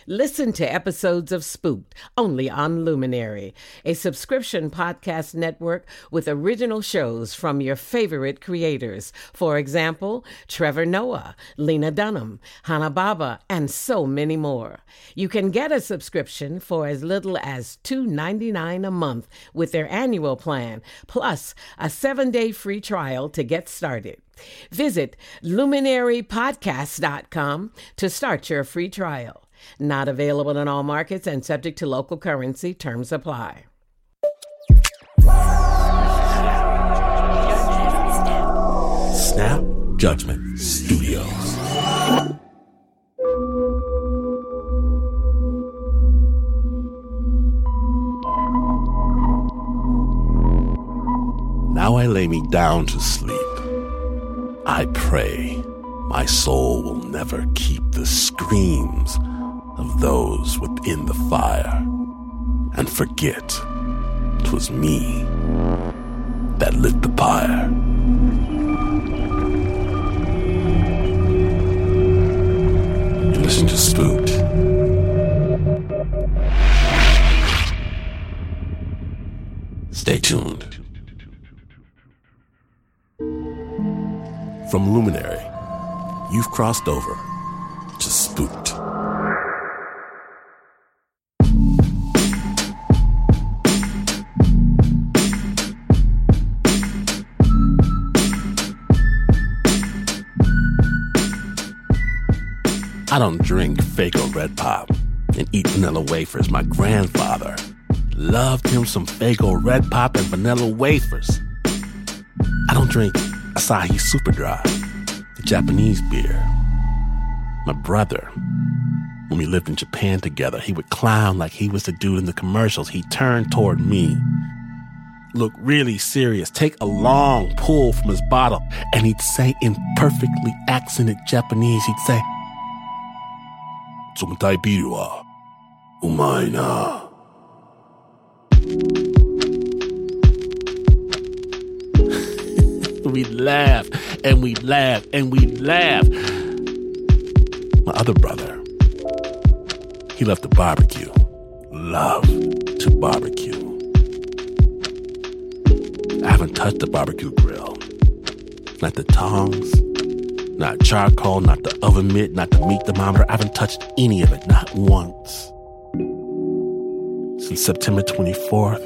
Listen to episodes of Spooked only on Luminary, a subscription podcast network with original shows from your favorite creators. For example, Trevor Noah, Lena Dunham, Hannah Baba, and so many more. You can get a subscription for as little as $2.99 a month with their annual plan, plus a 7-day free trial to get started. Visit luminarypodcast.com to start your free trial. Not available in all markets and subject to local currency. Terms apply. Snap Judgment Studios. Now I lay me down to sleep. I pray my soul will never keep the screams of those within the fire and forget 'twas me that lit the pyre. You listen to Spooked. Stay tuned. From Luminary, you've crossed over to Spooked. I don't drink Faygo Red Pop and eat vanilla wafers. My grandfather loved him some Faygo Red Pop and vanilla wafers. I don't drink Asahi Super Dry, the Japanese beer. My brother, when we lived in Japan together, he would clown like he was the dude in the commercials. He'd turn toward me, look really serious, take a long pull from his bottle, and he'd say in perfectly accented Japanese, he'd say, "Tsumatai biru wa umai na." We'd laugh, and we'd laugh, and we'd laugh. My other brother, he loved to barbecue. Loved to barbecue. I haven't touched the barbecue grill. Not the tongs, not charcoal, not the oven mitt, not the meat thermometer. I haven't touched any of it, not once. Since September 24th,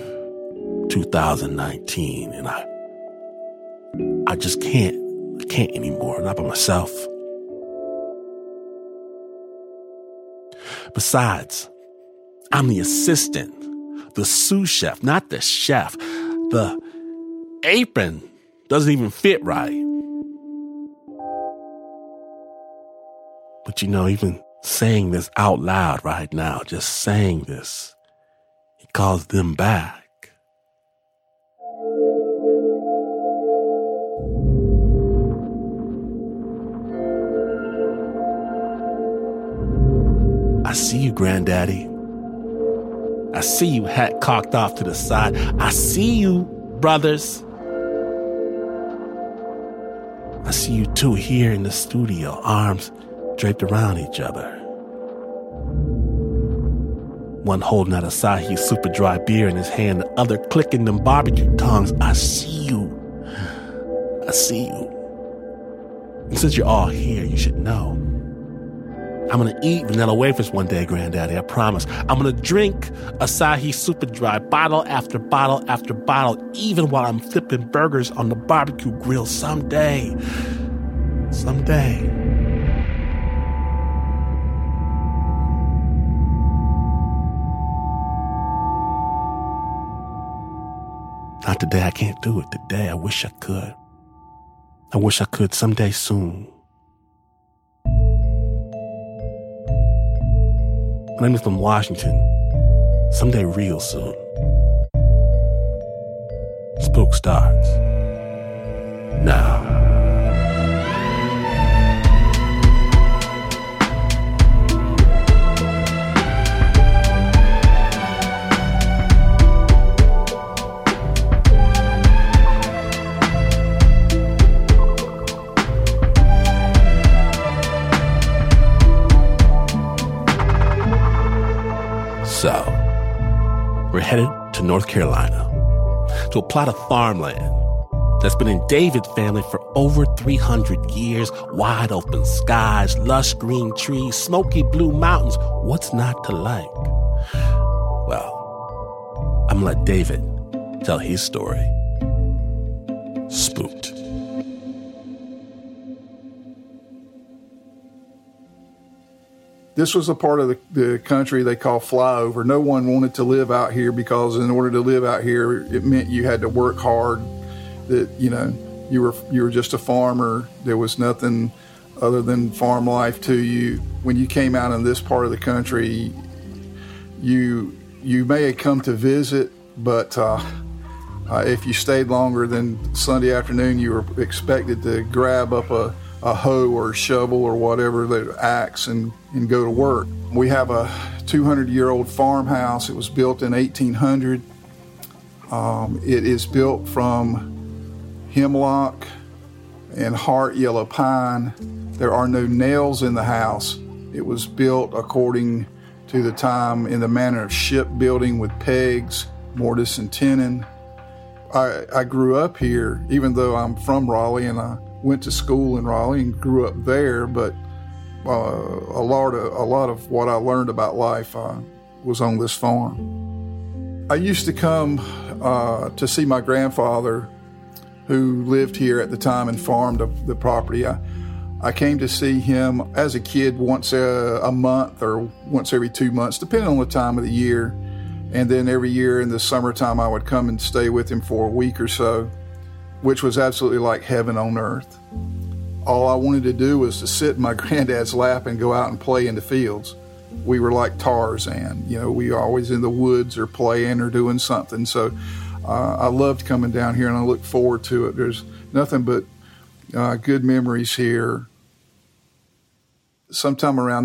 2019, and I just can't. I can't anymore, not by myself. Besides, I'm the assistant, the sous chef, not the chef. The apron doesn't even fit right. But you know, even saying this out loud right now, just saying this, it calls them back. I see you, Granddaddy. I see you, hat cocked off to the side. I see you, brothers. I see you two here in the studio, arms draped around each other. One holding out Asahi Super Dry beer in his hand, the other clicking them barbecue tongs. I see you. I see you. And since you're all here, you should know. I'm going to eat vanilla wafers one day, Granddaddy, I promise. I'm going to drink Asahi Super Dry bottle after bottle after bottle, even while I'm flipping burgers on the barbecue grill someday. Someday. Not today, I can't do it today. I wish I could. I wish I could someday soon. My name is from Washington. Someday real soon. Spook starts now. So, we're headed to North Carolina to a plot of farmland that's been in David's family for over 300 years. Wide open skies, lush green trees, smoky blue mountains. What's not to like? Well, I'm gonna let David tell his story. Spooked. This was a part of the country they call flyover. No one wanted to live out here because in order to live out here, it meant you had to work hard. That, you know, you were just a farmer. There was nothing other than farm life to you. When you came out in this part of the country, you may have come to visit, but if you stayed longer than Sunday afternoon, you were expected to grab up a hoe or a shovel or whatever, the axe, and go to work. We have a 200-year-old farmhouse. It was built in 1800. It is built from hemlock and heart yellow pine. There are no nails in the house. It was built according to the time in the manner of shipbuilding with pegs, mortise, and tenon. I grew up here, even though I'm from Raleigh and I went to school in Raleigh and grew up there, but a lot of what I learned about life was on this farm. I used to come to see my grandfather, who lived here at the time and farmed the property. I came to see him as a kid once a month or once every 2 months, depending on the time of the year. And then every year in the summertime, I would come and stay with him for a week or so, which was absolutely like heaven on earth. All I wanted to do was to sit in my granddad's lap and go out and play in the fields. We were like Tarzan. You know, we were always in the woods or playing or doing something. So I loved coming down here, and I look forward to it. There's nothing but good memories here. Sometime around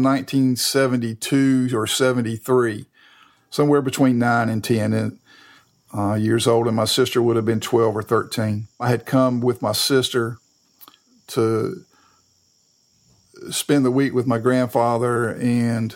1972 or 73, somewhere between 9 and 10 years old, and my sister would have been 12 or 13. I had come with my sister to spend the week with my grandfather, and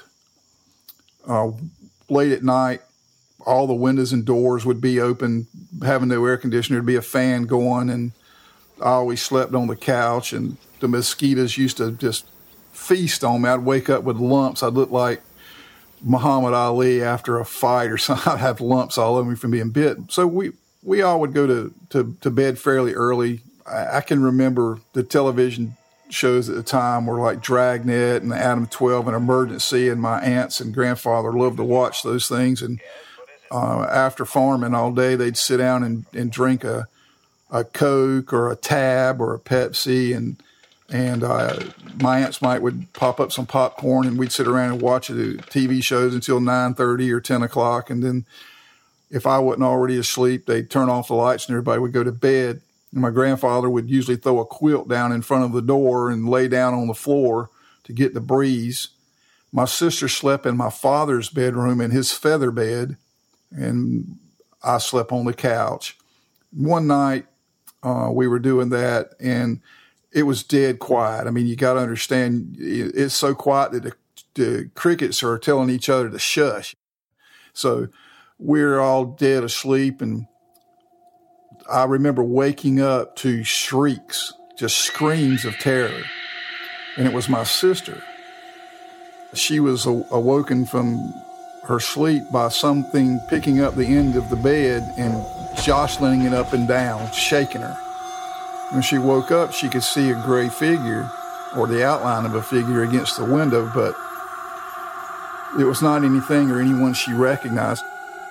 late at night, all the windows and doors would be open, having no air conditioner. There'd be a fan going, and I always slept on the couch, and the mosquitoes used to just feast on me. I'd wake up with lumps. I'd look like Muhammad Ali after a fight or something. I'd have lumps all over me from being bit. So we all would go to bed fairly early. I can remember the television shows at the time were like Dragnet and Adam 12 and Emergency, and my aunts and grandfather loved to watch those things. And after farming all day, they'd sit down and drink a Coke or a Tab or a Pepsi, and my aunts would pop up some popcorn, and we'd sit around and watch the TV shows until 9:30 or 10 o'clock. And then if I wasn't already asleep, they'd turn off the lights and everybody would go to bed. And my grandfather would usually throw a quilt down in front of the door and lay down on the floor to get the breeze. My sister slept in my father's bedroom in his feather bed, and I slept on the couch. One night, we were doing that, and it was dead quiet. I mean, you got to understand, it's so quiet that the crickets are telling each other to shush. So we're all dead asleep, and I remember waking up to shrieks, just screams of terror. And it was my sister. She was awoken from her sleep by something picking up the end of the bed and jostling it up and down, shaking her. When she woke up, she could see a gray figure, or the outline of a figure, against the window, but it was not anything or anyone she recognized.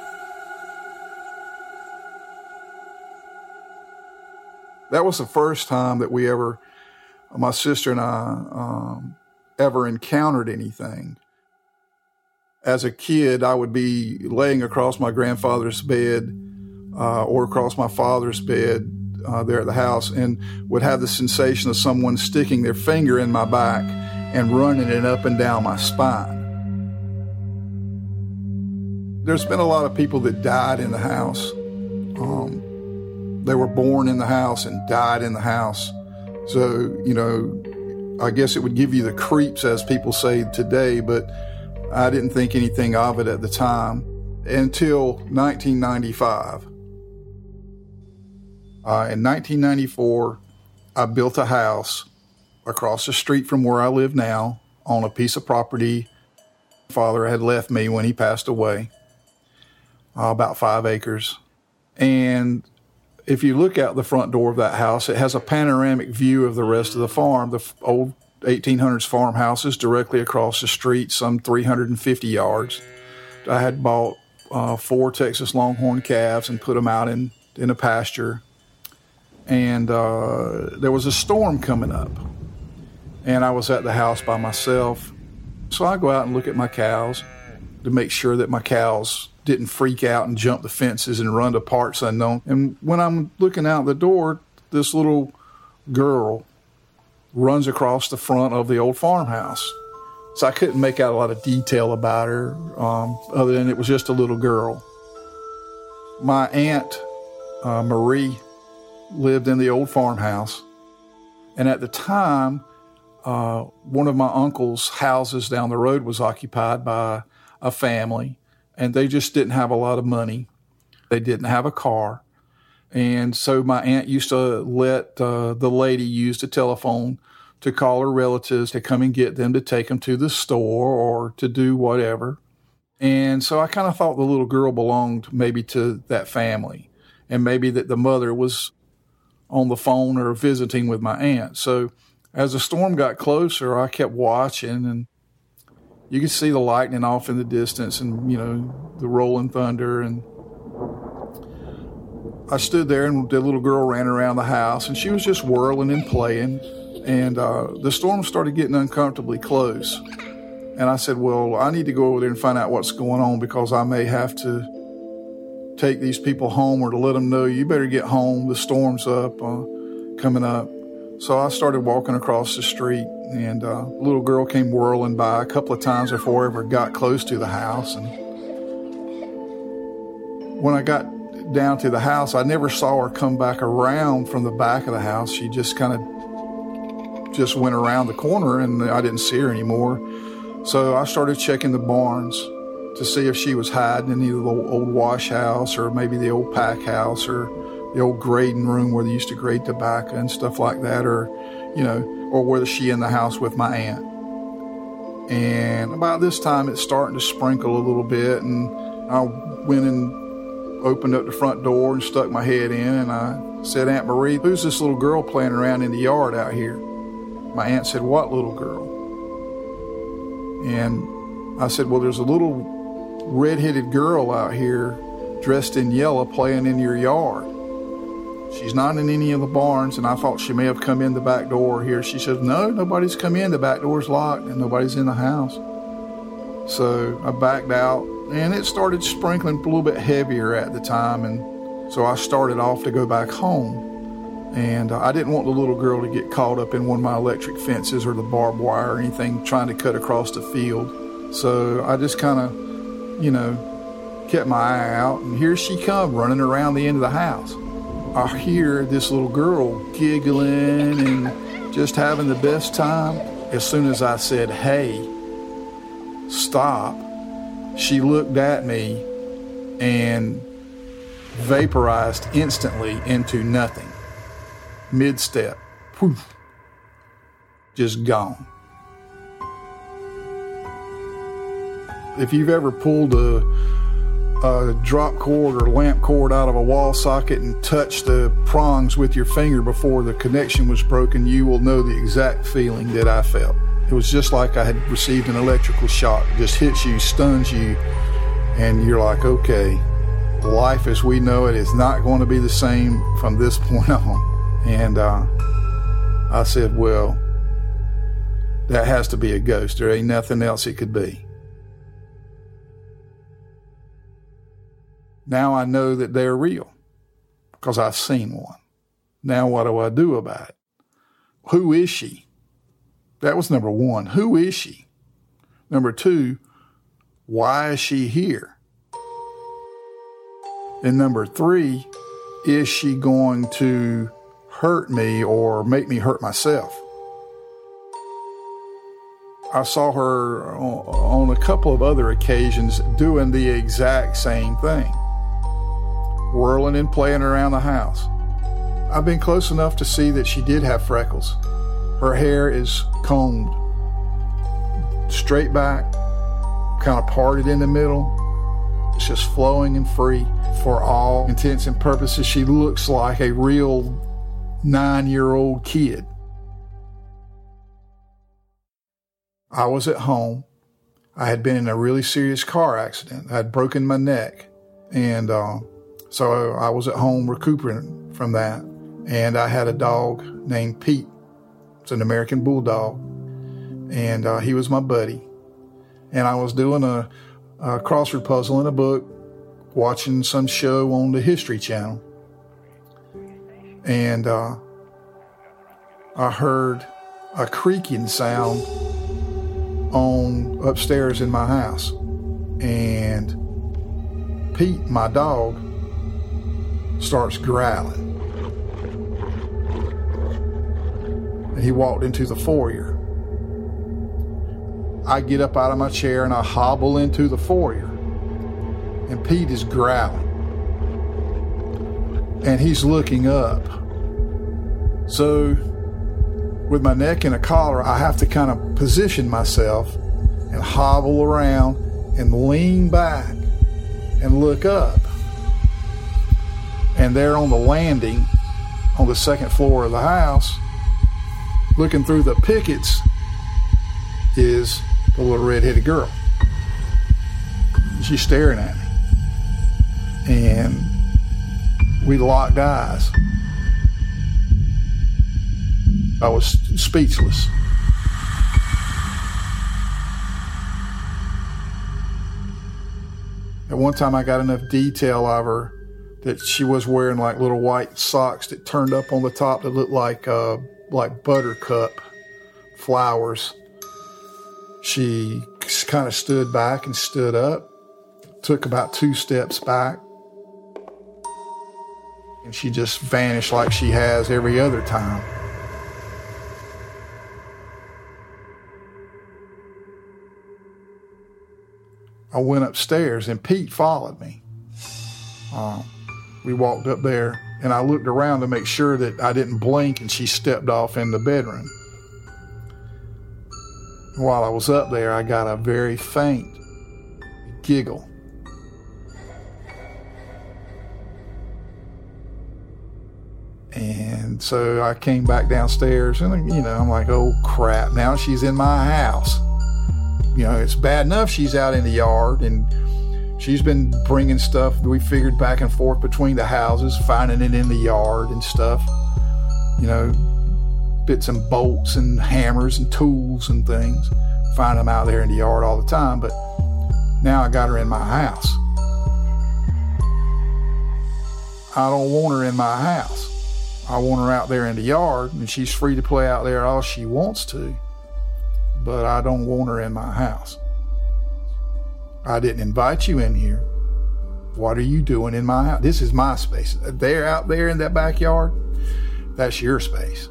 That was the first time that my sister and I, ever encountered anything. As a kid, I would be laying across my grandfather's bed or across my father's bed there at the house, and would have the sensation of someone sticking their finger in my back and running it up and down my spine. There's been a lot of people that died in the house. They were born in the house and died in the house. So, I guess it would give you the creeps, as people say today, but I didn't think anything of it at the time until 1995. In 1994, I built a house across the street from where I live now on a piece of property my father had left me when he passed away, about 5 acres. And if you look out the front door of that house, it has a panoramic view of the rest of the farm. The old 1800s farmhouse is directly across the street, some 350 yards. I had bought 4 Texas Longhorn calves and put them out in a pasture. And there was a storm coming up. And I was at the house by myself. So I go out and look at my cows to make sure that my cows didn't freak out and jump the fences and run to parts unknown. And when I'm looking out the door, this little girl runs across the front of the old farmhouse. So I couldn't make out a lot of detail about her, other than it was just a little girl. My aunt, Marie, lived in the old farmhouse. And at the time, one of my uncle's houses down the road was occupied by a family, and they just didn't have a lot of money. They didn't have a car. And so my aunt used to let the lady use the telephone to call her relatives to come and get them to take them to the store or to do whatever. And so I kind of thought the little girl belonged maybe to that family, and maybe that the mother was on the phone or visiting with my aunt. So as the storm got closer, I kept watching, and you could see the lightning off in the distance and, the rolling thunder. And I stood there, and the little girl ran around the house, and she was just whirling and playing. And the storm started getting uncomfortably close. And I said, well, I need to go over there and find out what's going on, because I may have to take these people home, or to let them know, you better get home. The storm's up, coming up. So I started walking across the street, and a little girl came whirling by a couple of times before I ever got close to the house. And when I got down to the house, I never saw her come back around from the back of the house. She just kind of just went around the corner, and I didn't see her anymore. So I started checking the barns to see if she was hiding in either the old wash house, or maybe the old pack house, or the old grading room where they used to grade tobacco and stuff like that, or whether she in the house with my aunt. And about this time, it's starting to sprinkle a little bit, and I went and opened up the front door and stuck my head in, and I said, Aunt Marie, who's this little girl playing around in the yard out here? My aunt said, what little girl? And I said, well, there's a little red-headed girl out here dressed in yellow playing in your yard. She's not in any of the barns, and I thought she may have come in the back door here. She said, no, nobody's come in. The back door's locked, and nobody's in the house. So I backed out, and it started sprinkling a little bit heavier at the time, and so I started off to go back home. And I didn't want the little girl to get caught up in one of my electric fences or the barbed wire or anything trying to cut across the field. So I just kind of, kept my eye out, and here she come running around the end of the house. I hear this little girl giggling and just having the best time. As soon as I said, hey, stop, she looked at me and vaporized instantly into nothing. Mid-step. Poof. Just gone. If you've ever pulled a drop cord or lamp cord out of a wall socket and touched the prongs with your finger before the connection was broken, you will know the exact feeling that I felt. It was just like I had received an electrical shock. It just hits you, stuns you, and you're like, okay, life as we know it is not going to be the same from this point on. And I said, well, that has to be a ghost. There ain't nothing else it could be. Now I know that they're real because I've seen one. Now what do I do about it? Who is she? That was number one. Who is she? Number two, why is she here? And number three, is she going to hurt me or make me hurt myself? I saw her on a couple of other occasions doing the exact same thing, whirling and playing around the house. I've been close enough to see that she did have freckles. Her hair is combed straight back, kind of parted in the middle. It's just flowing and free. For all intents and purposes, she looks like a real 9-year-old kid. I was at home. I had been in a really serious car accident. I had broken my neck. And so I was at home recuperating from that. And I had a dog named Pete. It's an American Bulldog. And he was my buddy. And I was doing a crossword puzzle in a book, watching some show on the History Channel. And I heard a creaking sound on upstairs in my house. And Pete, my dog, starts growling. And he walked into the foyer. I get up out of my chair and I hobble into the foyer. And Pete is growling. And he's looking up. So, with my neck in a collar, I have to kind of position myself and hobble around and lean back and look up. And there on the landing, on the second floor of the house, looking through the pickets, is the little red-headed girl. She's staring at me. And we locked eyes. I was speechless. At one time I got enough detail of her that she was wearing like little white socks that turned up on the top that looked like buttercup flowers. She kind of stood back and stood up, took about 2 steps back, and she just vanished like she has every other time. I went upstairs and Pete followed me. We walked up there and I looked around to make sure that I didn't blink and she stepped off in the bedroom. While I was up there, I got a very faint giggle. And so I came back downstairs and, I'm like, oh crap, now she's in my house. It's bad enough she's out in the yard and she's been bringing stuff we figured back and forth between the houses, finding it in the yard and stuff. Bits and bolts and hammers and tools and things. Find them out there in the yard all the time, but now I got her in my house. I don't want her in my house. I want her out there in the yard, and she's free to play out there all she wants to, but I don't want her in my house. I didn't invite you in here. What are you doing in my house? This is my space. They're out there in that backyard. That's your space.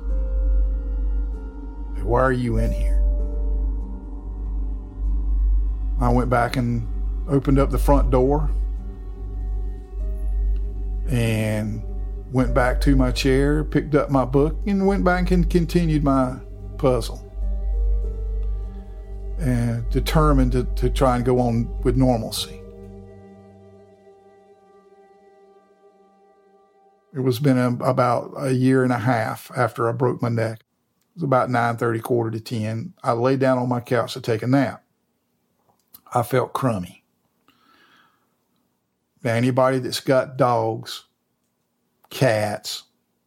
Why are you in here? I went back and opened up the front door and went back to my chair, picked up my book, and went back and continued my puzzle. And determined to try and go on with normalcy. It was been about a year and a half after I broke my neck. It was about 9:30, 9:45. I lay down on my couch to take a nap. I felt crummy. Now, anybody that's got dogs, cats,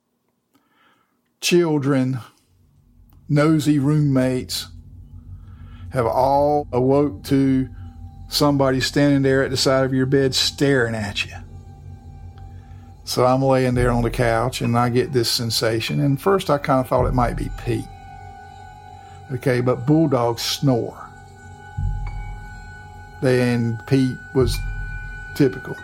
children, nosy roommates, have all awoke to somebody standing there at the side of your bed staring at you. So I'm laying there on the couch and I get this sensation. And first I kind of thought it might be Pete. Okay, but bulldogs snore. Then Pete was typical,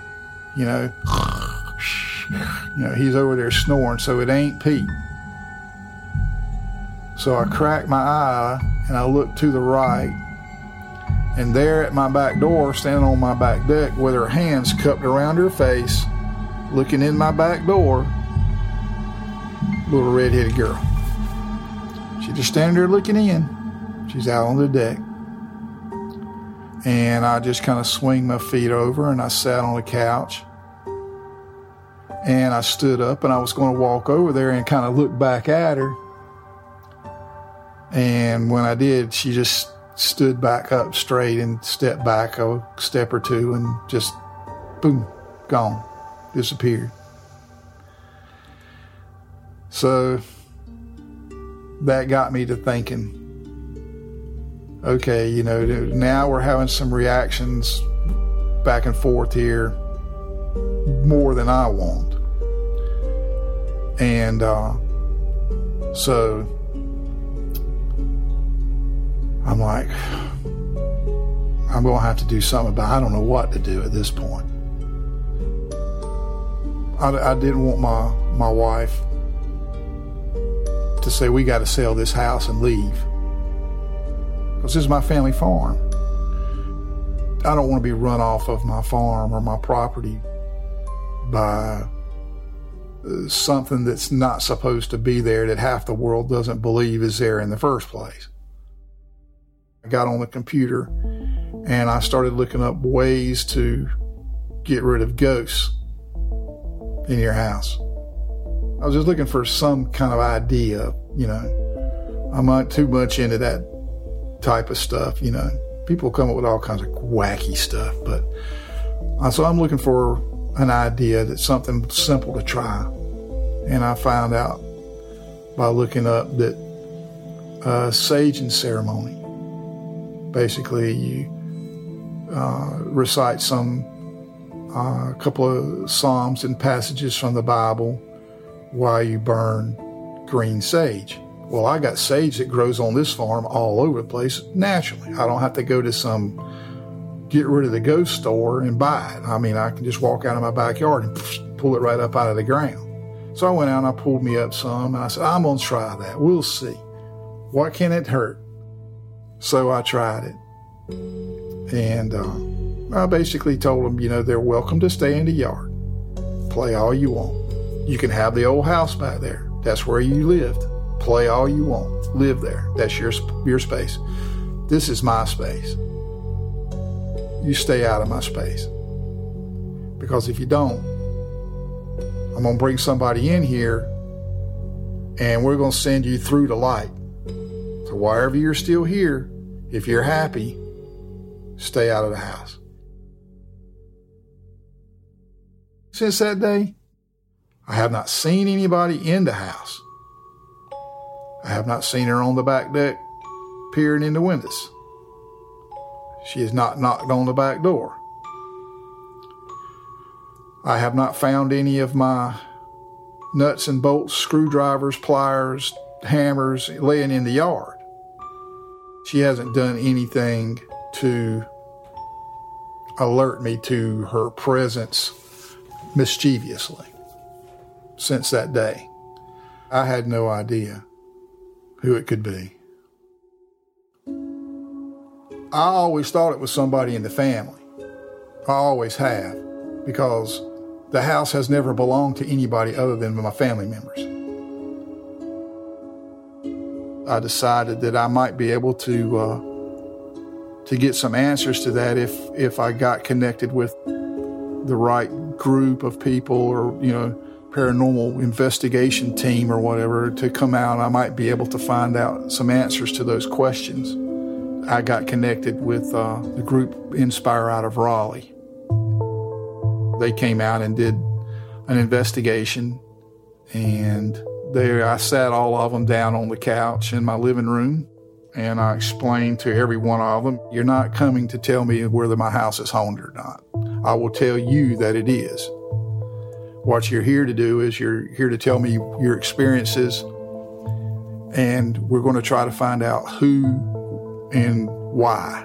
he's over there snoring, so it ain't Pete. So I cracked my eye and I looked to the right, and there at my back door, standing on my back deck with her hands cupped around her face, looking in my back door, little red-headed girl. She's just standing there looking in. She's out on the deck. And I just kind of swing my feet over, and I sat on the couch. And I stood up, and I was going to walk over there and kind of look back at her. And when I did, she just stood back up straight and stepped back a step or two and just, boom, gone, disappeared. So that got me to thinking, okay, you know, now we're having some reactions back and forth here more than I want. And so I'm like, I'm going to have to do something about it. I don't know what to do at this point. I didn't want my wife to say, we got to sell this house and leave. Because this is my family farm. I don't want to be run off of my farm or my property by something that's not supposed to be there, that half the world doesn't believe is there in the first place. I got on the computer and I started looking up ways to get rid of ghosts in your house. I was just looking for some kind of idea, you know. I'm not too much into that type of stuff, you know. People come up with all kinds of wacky stuff, but so I'm looking for an idea that's something simple to try. And I found out by looking up that saging ceremony. Basically, you recite a couple of psalms and passages from the Bible while you burn green sage. Well, I got sage that grows on this farm all over the place naturally. I don't have to go to some get rid of the ghost store and buy it. I mean, I can just walk out of my backyard and pull it right up out of the ground. So I went out and I pulled me up some, and I said, I'm going to try that. We'll see. What can it hurt? So I tried it. And I basically told them, you know, they're welcome to stay in the yard. Play all you want. You can have the old house back there. That's where you lived. Play all you want. Live there. That's your space. This is my space. You stay out of my space. Because if you don't, I'm going to bring somebody in here and we're going to send you through the light. So wherever you're still here, if you're happy, stay out of the house. Since that day, I have not seen anybody in the house. I have not seen her on the back deck peering in the windows. She has not knocked on the back door. I have not found any of my nuts and bolts, screwdrivers, pliers, hammers laying in the yard. She hasn't done anything to alert me to her presence mischievously since that day. I had no idea who it could be. I always thought it was somebody in the family. I always have, because the house has never belonged to anybody other than my family members. I decided that I might be able to get some answers to that if I got connected with the right group of people, or, you know, paranormal investigation team or whatever, to come out. I might be able to find out some answers to those questions. I got connected with the group Inspire out of Raleigh. They came out and did an investigation, and there I sat all of them down on the couch in my living room, and I explained to every one of them, you're not coming to tell me whether my house is haunted or not. I will tell you that it is. What you're here to do is you're here to tell me your experiences, and we're going to try to find out who and why.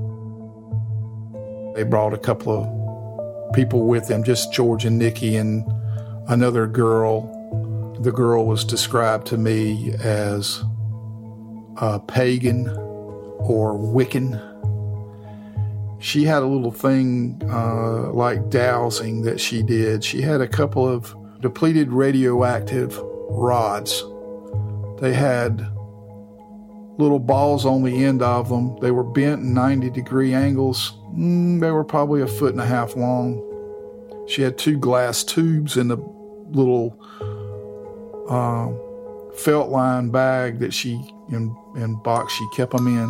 They brought a couple of people with them, just George and Nikki and another girl. The girl was described to me as a pagan or Wiccan. She had a little thing like dowsing that she did. She had a couple of depleted radioactive rods. They had little balls on the end of them. They were bent in 90-degree angles. They were probably 1.5 feet long. She had 2 glass tubes in the little felt lined bag that in box she kept them in.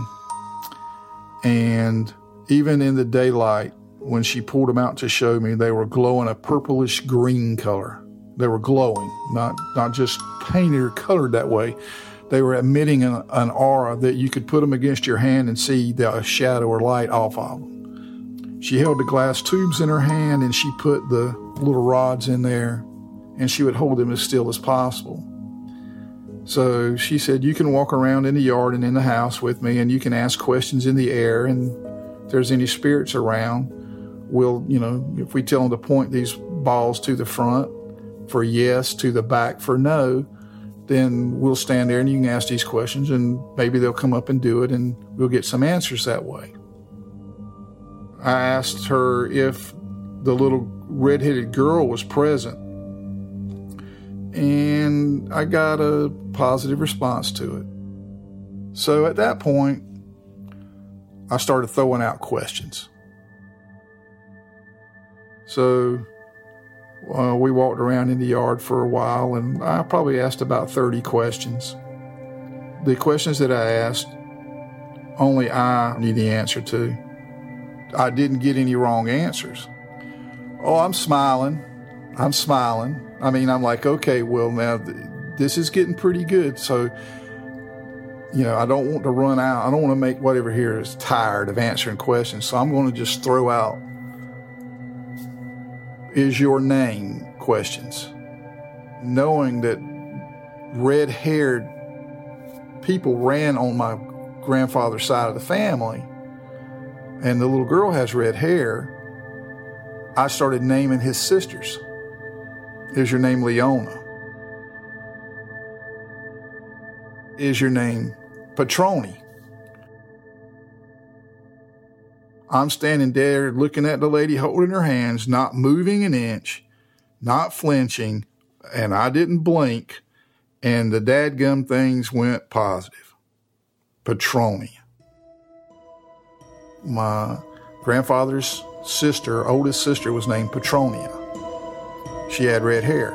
And even in the daylight, when she pulled them out to show me, they were glowing a purplish green color. They were glowing, not just painted or colored that way. They were emitting an aura that you could put them against your hand and see the shadow or light off of them. She held the glass tubes in her hand, and she put the little rods in there, and she would hold them as still as possible. So she said, you can walk around in the yard and in the house with me, and you can ask questions in the air, and if there's any spirits around, we'll, if we tell them to point these balls to the front for yes, to the back for no, then we'll stand there and you can ask these questions, and maybe they'll come up and do it, and we'll get some answers that way. I asked her if the little red-headed girl was present, and I got a positive response to it. So at that point, I started throwing out questions. So we walked around in the yard for a while, and I probably asked about 30 questions. The questions that I asked, only I knew the answer to. I didn't get any wrong answers. Oh, I'm smiling. I mean, I'm like, okay, well, now this is getting pretty good. So, I don't want to run out. I don't want to make whatever here is tired of answering questions. So I'm going to just throw out, is your name questions, knowing that red-haired people ran on my grandfather's side of the family, and the little girl has red hair. I started naming his sisters. Is your name Leona? Is your name Petroni? I'm standing there looking at the lady holding her hands, not moving an inch, not flinching, and I didn't blink, and the dadgum things went positive. Petroni. My grandfather's sister, oldest sister, was named Petronia. She had red hair.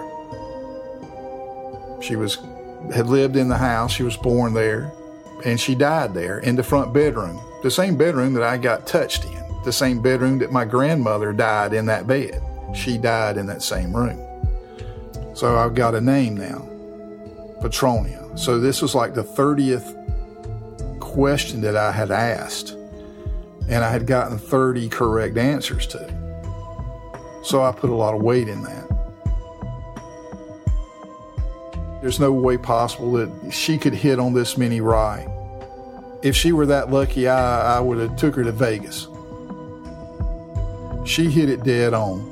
She had lived in the house. She was born there, and she died there in the front bedroom, the same bedroom that I got touched in, the same bedroom that my grandmother died in that bed. She died in that same room. So I've got a name now, Petronia. So this was like the 30th question that I had asked, and I had gotten 30 correct answers to. So I put a lot of weight in that. There's no way possible that she could hit on this many right. If she were that lucky, I would have took her to Vegas. She hit it dead on.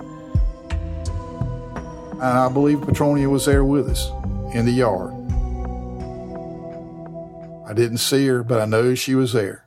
And I believe Petronia was there with us in the yard. I didn't see her, but I know she was there.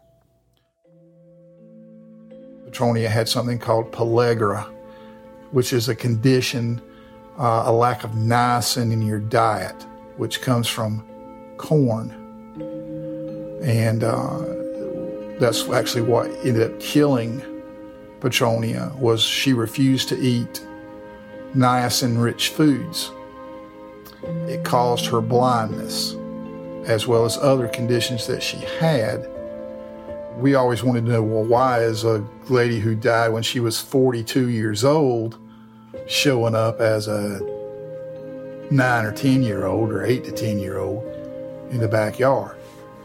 Petronia had something called pellagra, which is a condition, a lack of niacin in your diet, which comes from corn. And that's actually what ended up killing Petronia, was she refused to eat niacin-rich foods. It caused her blindness, as well as other conditions that she had. We always wanted to know, well, why is a lady who died when she was 42 years old showing up as a 9 or 10-year-old or 8 to 10-year-old in the backyard?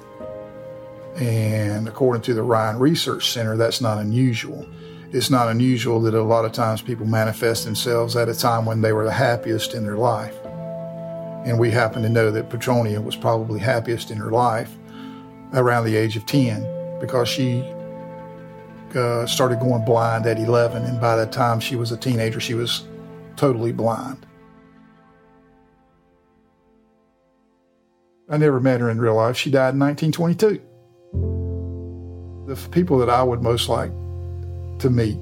And according to the Ryan Research Center, that's not unusual. It's not unusual that a lot of times people manifest themselves at a time when they were the happiest in their life. And we happen to know that Petronia was probably happiest in her life around the age of 10, because she started going blind at 11, and by the time she was a teenager, she was totally blind. I never met her in real life. She died in 1922. The people that I would most like to meet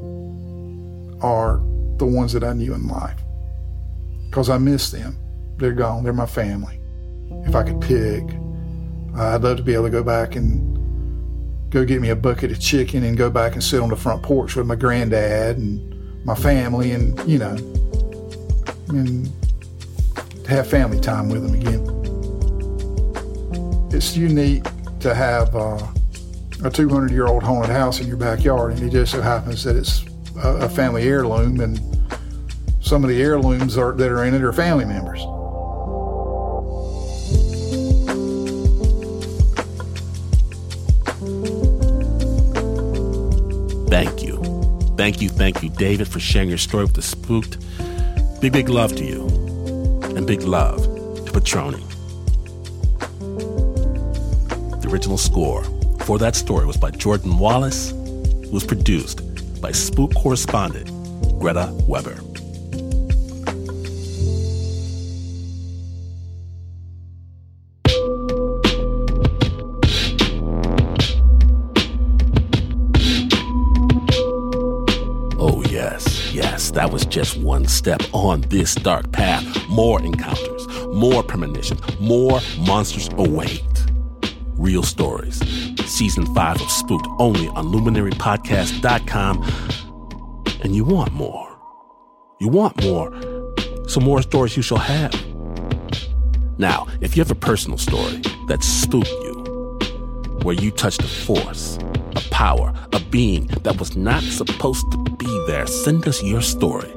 are the ones that I knew in life, because I miss them. They're gone. They're my family. If I could pick, I'd love to be able to go back and go get me a bucket of chicken and go back and sit on the front porch with my granddad and my family and, and have family time with them again. It's unique to have a 200-year-old haunted house in your backyard, and it just so happens that it's a family heirloom, and some of the heirlooms that are in it are family members. Thank you, David, for sharing your story with the Spooked. Big love to you, and big love to Petroni. The original score for that story was by Jordan Wallace. It was produced by Spook correspondent Greta Weber. Yes, that was just one step on this dark path. More encounters, more premonitions, more monsters await. Real stories. Season 5 of Spooked, only on LuminaryPodcast.com. And you want more. So more stories you shall have. Now, if you have a personal story that spooked you, where you touched a force, a power, a being that was not supposed to be there, send us your story.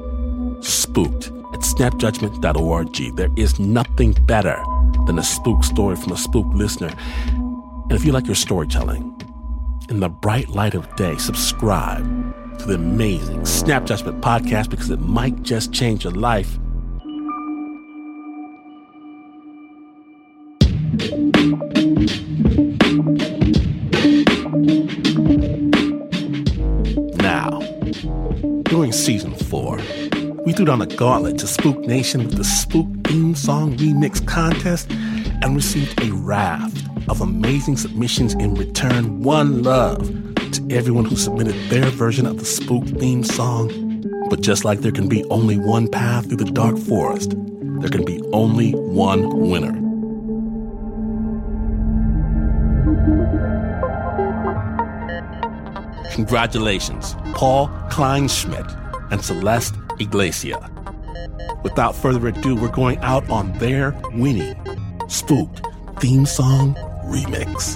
Spooked@snapjudgment.org. There is nothing better than a spook story from a spook listener. And if you like your storytelling, in the bright light of day, subscribe to the amazing Snap Judgment podcast, because it might just change your life. Now, during season 4, we threw down a gauntlet to Spook Nation with the Spook theme song remix contest and received a raft of amazing submissions in return. One love to everyone who submitted their version of the Spook theme song. But just like there can be only one path through the dark forest, there can be only one winner. Congratulations, Paul Kleinschmidt and Celeste Iglesia. Without further ado, we're going out on their winning Spooked theme song remix.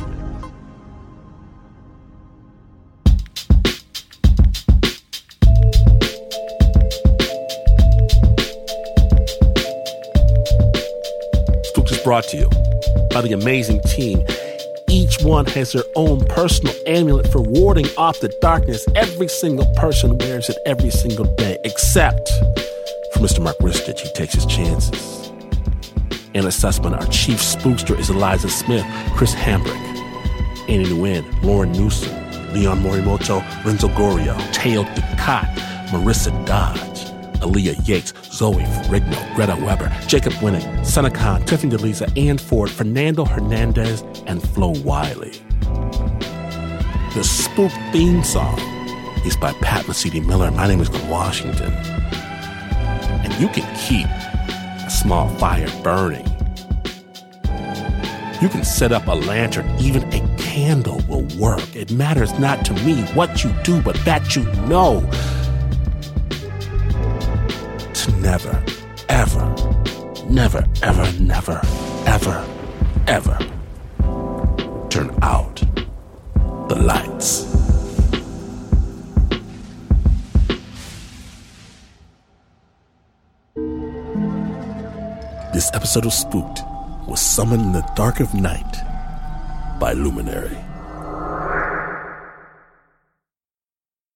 Spooked is brought to you by the amazing team. Each one has their own personal amulet for warding off the darkness. Every single person wears it every single day, except for Mr. Mark Ristich. He takes his chances. In assessment, our chief spookster is Eliza Smith, Chris Hambrick, Annie Nguyen, Lauren Newsom, Leon Morimoto, Renzo Gorio, Teo Ducat, Marissa Dodge, Aaliyah Yates, Zoe Ferrigno, Greta Weber, Jacob Winnick, Sana Khan, Tiffany DeLisa, Ann Ford, Fernando Hernandez, and Flo Wiley. The Spook theme song is by Pat Mesiti-Miller. My name is Glenn Washington. And you can keep a small fire burning. You can set up a lantern. Even a candle will work. It matters not to me what you do, but that you know to never, ever, never, ever, never, ever, ever turn out the lights. This episode of Spooked was summoned in the dark of night by Luminary.